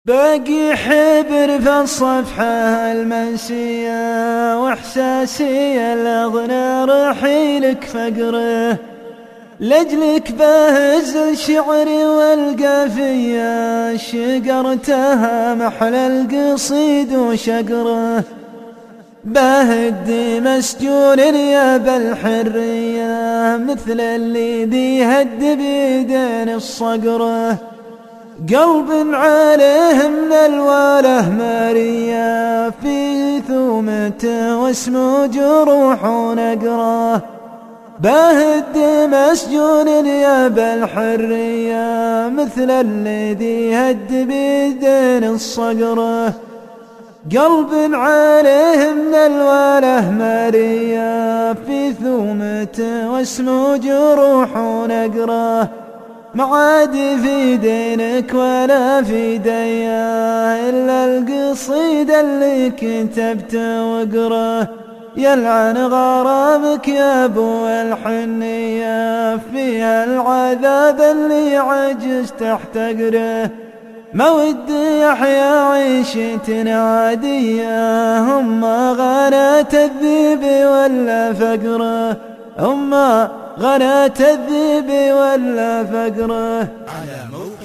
باقي حبر في الصفحة المنسية واحساسي الأغنى رحيلك فقره، لجلك بهز شعري والقافية شقرتها محل القصيد وشقره، بهد مسجون يا بالحرية مثل اللي ذي هد بيدين الصقره، قلب عليه من الواله ماريا في ثومته واسمه جروح ونقره، بهد مسجون يا بالحرية مثل الذي هد بيدين الصقره، قلب عليه من الواله ماريا في ثومته واسمه جروح ونقره، ما عاد في دينك ولا في دياه إلا القصيد اللي كتبته واقراه، يلعن غرامك يا ابو الحنية فيها العذاب اللي عجزت احتقره، ما ودي احيا عيشة عادية هم غنات الذيب ولا فقره، هم غنات الذيب ولا فقره. على موقع